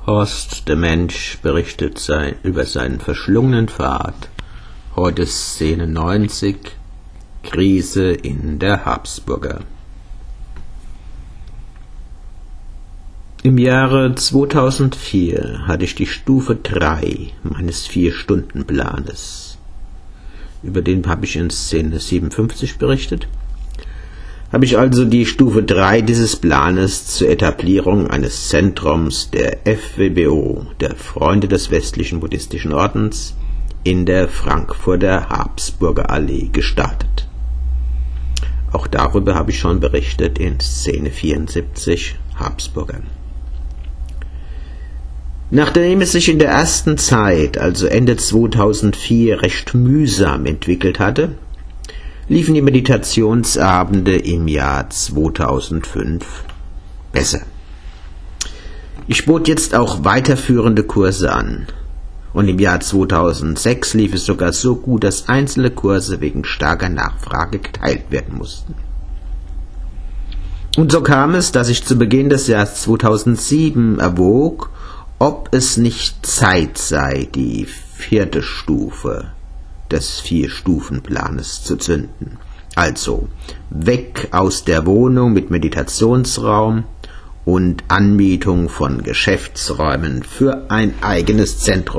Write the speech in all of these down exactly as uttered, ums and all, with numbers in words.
Horst, der Mensch, berichtet sein, über seinen verschlungenen Pfad. Heute Szene neunzig, Krise in der Habsburger. Im Jahre zweitausendvier hatte ich die Stufe drei meines Vier-Stunden-Planes. Über den habe ich in Szene siebenundfünfzig berichtet. Habe ich also die Stufe drei dieses Planes zur Etablierung eines Zentrums der F W B O, der Freunde des Westlichen Buddhistischen Ordens, in der Frankfurter Habsburger Allee gestartet. Auch darüber habe ich schon berichtet in Szene vierundsiebzig, Habsburger. Nachdem es sich in der ersten Zeit, also Ende zweitausendvier, recht mühsam entwickelt hatte, liefen die Meditationsabende im Jahr zweitausendfünf besser. Ich bot jetzt auch weiterführende Kurse an. Und im Jahr zweitausendsechs lief es sogar so gut, dass einzelne Kurse wegen starker Nachfrage geteilt werden mussten. Und so kam es, dass ich zu Beginn des Jahres zweitausendsieben erwog, ob es nicht Zeit sei, die vierte Stufe des Vier-Stufen-Planes zu zünden. Also weg aus der Wohnung mit Meditationsraum und Anmietung von Geschäftsräumen für ein eigenes Zentrum.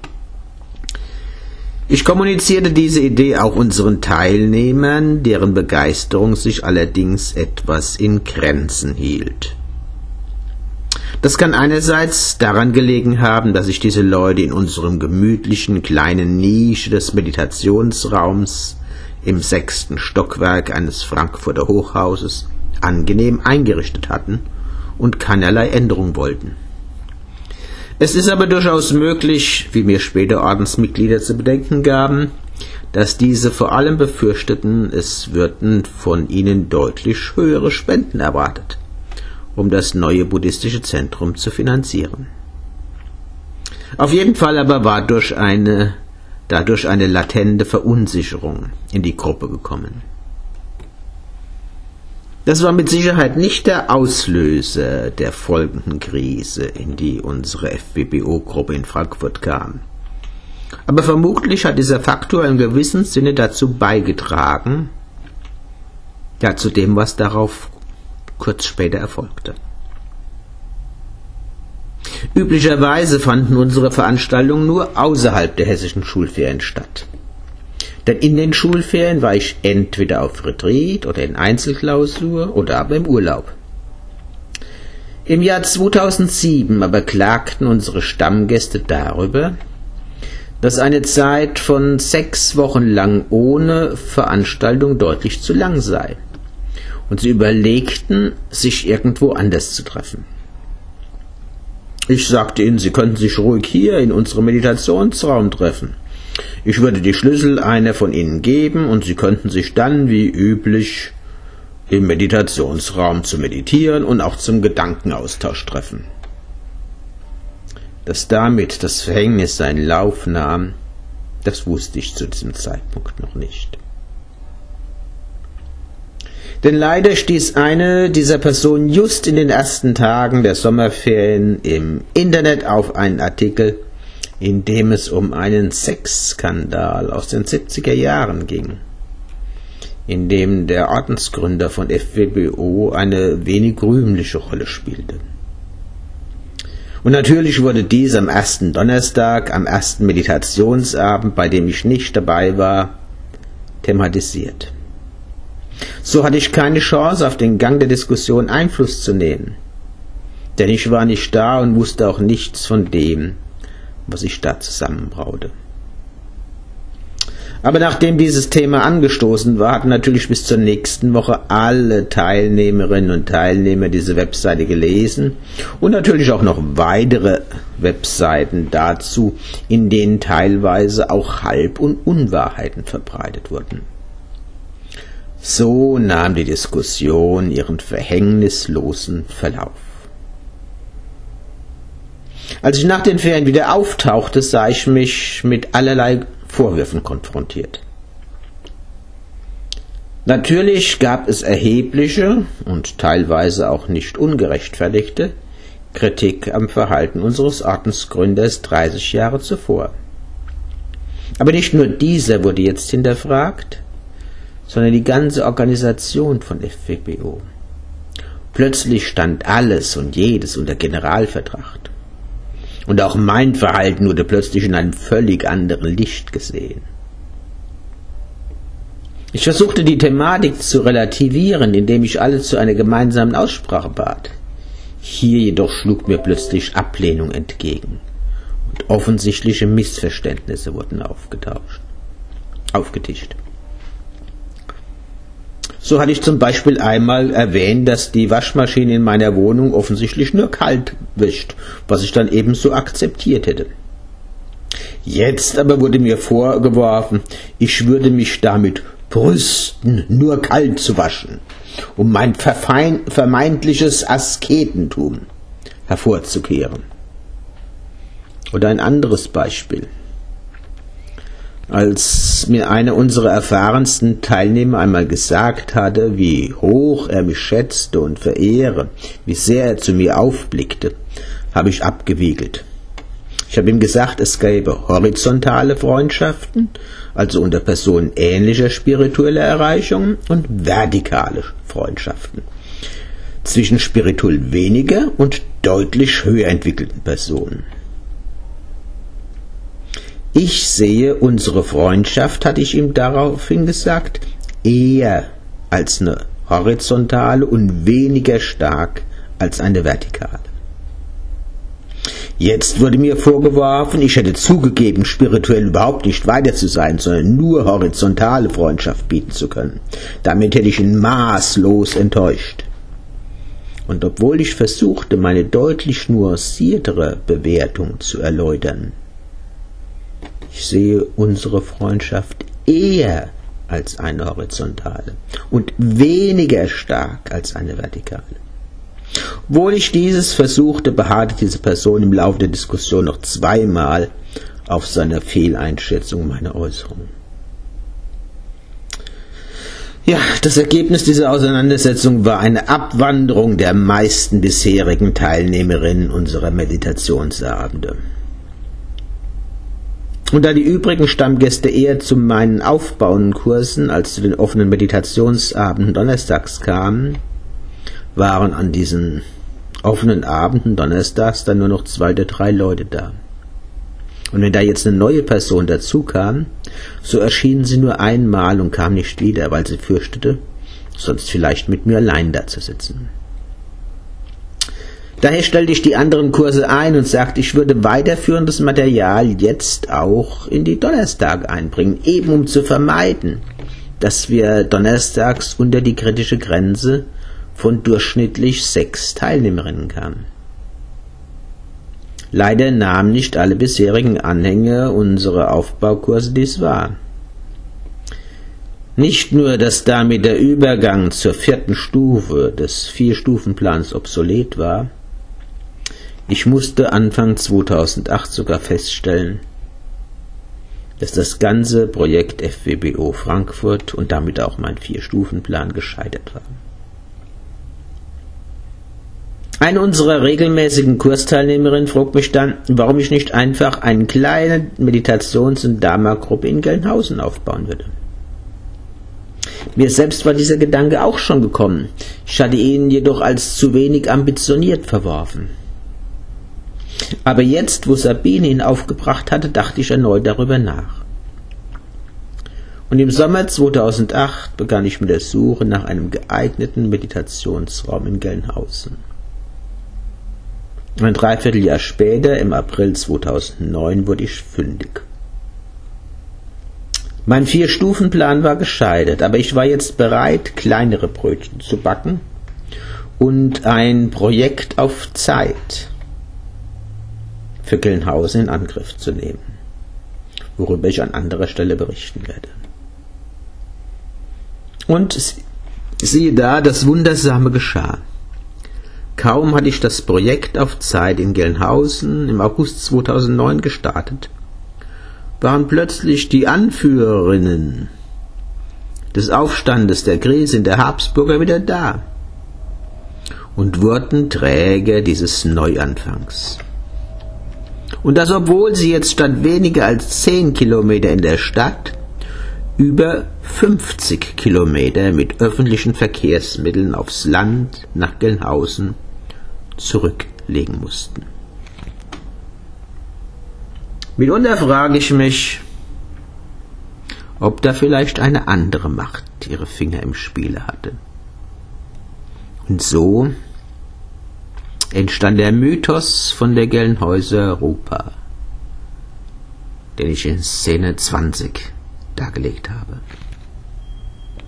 Ich kommunizierte diese Idee auch unseren Teilnehmern, deren Begeisterung sich allerdings etwas in Grenzen hielt. Das kann einerseits daran gelegen haben, dass sich diese Leute in unserem gemütlichen kleinen Nische des Meditationsraums im sechsten Stockwerk eines Frankfurter Hochhauses angenehm eingerichtet hatten und keinerlei Änderung wollten. Es ist aber durchaus möglich, wie mir später Ordensmitglieder zu bedenken gaben, dass diese vor allem befürchteten, es würden von ihnen deutlich höhere Spenden erwartet, um das neue buddhistische Zentrum zu finanzieren. Auf jeden Fall aber war durch eine, dadurch eine latente Verunsicherung in die Gruppe gekommen. Das war mit Sicherheit nicht der Auslöser der folgenden Krise, in die unsere F W B O-Gruppe in Frankfurt kam. Aber vermutlich hat dieser Faktor in gewissem Sinne dazu beigetragen, ja, zu dem, was darauf kurz später erfolgte. Üblicherweise fanden unsere Veranstaltungen nur außerhalb der hessischen Schulferien statt. Denn in den Schulferien war ich entweder auf Retreat oder in Einzelklausur oder aber im Urlaub. Im Jahr zweitausendsieben aber klagten unsere Stammgäste darüber, dass eine Zeit von sechs Wochen lang ohne Veranstaltung deutlich zu lang sei. Und sie überlegten, sich irgendwo anders zu treffen. Ich sagte ihnen, sie könnten sich ruhig hier in unserem Meditationsraum treffen. Ich würde die Schlüssel einer von ihnen geben und sie könnten sich dann wie üblich im Meditationsraum zu meditieren und auch zum Gedankenaustausch treffen. Dass damit das Verhängnis seinen Lauf nahm, das wusste ich zu diesem Zeitpunkt noch nicht. Denn leider stieß eine dieser Personen just in den ersten Tagen der Sommerferien im Internet auf einen Artikel, in dem es um einen Sexskandal aus den siebziger Jahren ging, in dem der Ordensgründer von F W B O eine wenig rühmliche Rolle spielte. Und natürlich wurde dies am ersten Donnerstag, am ersten Meditationsabend, bei dem ich nicht dabei war, thematisiert. So hatte ich keine Chance, auf den Gang der Diskussion Einfluss zu nehmen, denn ich war nicht da und wusste auch nichts von dem, was ich da zusammenbraute. Aber nachdem dieses Thema angestoßen war, hatten natürlich bis zur nächsten Woche alle Teilnehmerinnen und Teilnehmer diese Webseite gelesen und natürlich auch noch weitere Webseiten dazu, in denen teilweise auch Halb- und Unwahrheiten verbreitet wurden. So nahm die Diskussion ihren verhängnislosen Verlauf. Als ich nach den Ferien wieder auftauchte, sah ich mich mit allerlei Vorwürfen konfrontiert. Natürlich gab es erhebliche und teilweise auch nicht ungerechtfertigte Kritik am Verhalten unseres Ordensgründers dreißig Jahre zuvor. Aber nicht nur dieser wurde jetzt hinterfragt, sondern die ganze Organisation von F W B O. Plötzlich stand alles und jedes unter Generalverdacht. Und auch mein Verhalten wurde plötzlich in einem völlig anderen Licht gesehen. Ich versuchte die Thematik zu relativieren, indem ich alle zu einer gemeinsamen Aussprache bat. Hier jedoch schlug mir plötzlich Ablehnung entgegen und offensichtliche Missverständnisse wurden aufgetauscht, aufgetischt. So hatte ich zum Beispiel einmal erwähnt, dass die Waschmaschine in meiner Wohnung offensichtlich nur kalt wischt, was ich dann ebenso akzeptiert hätte. Jetzt aber wurde mir vorgeworfen, ich würde mich damit brüsten, nur kalt zu waschen, um mein vermeintliches Asketentum hervorzukehren. Oder ein anderes Beispiel. Als mir einer unserer erfahrensten Teilnehmer einmal gesagt hatte, wie hoch er mich schätzte und verehre, wie sehr er zu mir aufblickte, habe ich abgewiegelt. Ich habe ihm gesagt, es gäbe horizontale Freundschaften, also unter Personen ähnlicher spiritueller Erreichungen, und vertikale Freundschaften zwischen spirituell weniger und deutlich höher entwickelten Personen. Ich sehe unsere Freundschaft, hatte ich ihm daraufhin gesagt, eher als eine horizontale und weniger stark als eine vertikale. Jetzt wurde mir vorgeworfen, ich hätte zugegeben, spirituell überhaupt nicht weiter zu sein, sondern nur horizontale Freundschaft bieten zu können. Damit hätte ich ihn maßlos enttäuscht. Und obwohl ich versuchte, meine deutlich nuanciertere Bewertung zu erläutern, ich sehe unsere Freundschaft eher als eine horizontale und weniger stark als eine vertikale. Obwohl ich dieses versuchte, beharrte diese Person im Laufe der Diskussion noch zweimal auf seiner Fehleinschätzung meiner Äußerungen. Ja, das Ergebnis dieser Auseinandersetzung war eine Abwanderung der meisten bisherigen Teilnehmerinnen unserer Meditationsabende. Und da die übrigen Stammgäste eher zu meinen aufbauenden Kursen als zu den offenen Meditationsabenden donnerstags kamen, waren an diesen offenen Abenden donnerstags dann nur noch zwei oder drei Leute da. Und wenn da jetzt eine neue Person dazu kam, so erschienen sie nur einmal und kam nicht wieder, weil sie fürchtete, sonst vielleicht mit mir allein da zu sitzen. Daher stellte ich die anderen Kurse ein und sagte, ich würde weiterführendes Material jetzt auch in die Donnerstage einbringen, eben um zu vermeiden, dass wir donnerstags unter die kritische Grenze von durchschnittlich sechs Teilnehmerinnen kamen. Leider nahmen nicht alle bisherigen Anhänger unserer Aufbaukurse dies wahr. Nicht nur, dass damit der Übergang zur vierten Stufe des Vier-Stufen-Plans obsolet war, ich musste Anfang zweitausendacht sogar feststellen, dass das ganze Projekt F W B O Frankfurt und damit auch mein Vier-Stufen-Plan gescheitert war. Eine unserer regelmäßigen Kursteilnehmerinnen fragt mich dann, warum ich nicht einfach eine kleine Meditations- und Dharma-Gruppe in Gelnhausen aufbauen würde. Mir selbst war dieser Gedanke auch schon gekommen, ich hatte ihn jedoch als zu wenig ambitioniert verworfen. Aber jetzt, wo Sabine ihn aufgebracht hatte, dachte ich erneut darüber nach. Und im Sommer zweitausendacht begann ich mit der Suche nach einem geeigneten Meditationsraum in Gelnhausen. Ein Dreivierteljahr später, im April zweitausendneun, wurde ich fündig. Mein Vier-Stufen-Plan war gescheitert, aber ich war jetzt bereit, kleinere Brötchen zu backen und ein Projekt auf Zeit für Gelnhausen in Angriff zu nehmen, worüber ich an anderer Stelle berichten werde. Und siehe da, das Wundersame geschah. Kaum hatte ich das Projekt auf Zeit in Gelnhausen im August zweitausendneun gestartet, waren plötzlich die Anführerinnen des Aufstandes der Gräsin der Habsburger wieder da. und wurden Träger dieses Neuanfangs. Und das, obwohl sie jetzt statt weniger als zehn Kilometer in der Stadt über fünfzig Kilometer mit öffentlichen Verkehrsmitteln aufs Land nach Gelnhausen zurücklegen mussten. Mitunter frage ich mich, ob da vielleicht eine andere Macht ihre Finger im Spiele hatte. Und so entstand der Mythos von der Gelnhäuser Rupa, den ich in Szene zwanzig dargelegt habe.